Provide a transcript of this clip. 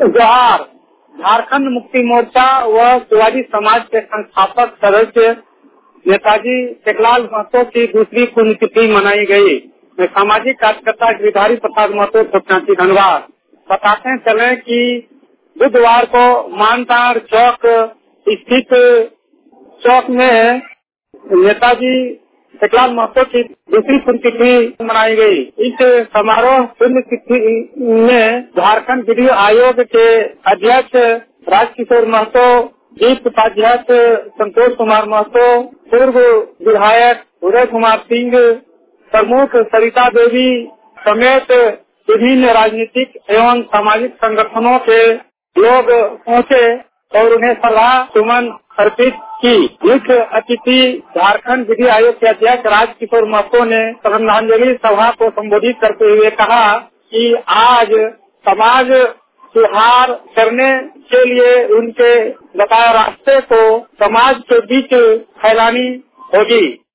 जोहार। झारखंड मुक्ति मोर्चा व शिवाजी समाज के संस्थापक सदस्य नेताजी टेकलाल महतो की दूसरी पुण्यतिथि मनाई गई। सामाजिक कार्यकर्ता गिरिधारी प्रसाद महतो छोटकांची धनबाद बताते चले कि बुधवार को मानतार चौक स्थित चौक में नेताजी टेकलाल महतो की दूसरी पुण्यतिथि मनाई गई। इस समारोह पुण्यतिथि में झारखंड विधि आयोग के अध्यक्ष राजकिशोर महतो, जीत उपाध्यक्ष संतोष कुमार महतो, पूर्व विधायक उदय कुमार सिंह, प्रमुख सरिता देवी समेत विभिन्न राजनीतिक एवं सामाजिक संगठनों के लोग पहुंचे और उन्हें श्रद्धा सुमन अर्पित की। मुख्य अतिथि झारखंड विधि आयोग के अध्यक्ष राजकिशोर महतो ने श्रद्धांजलि सभा को संबोधित करते हुए कहा कि आज समाज सुधार करने के लिए उनके बताए रास्ते को समाज के बीच फैलानी होगी।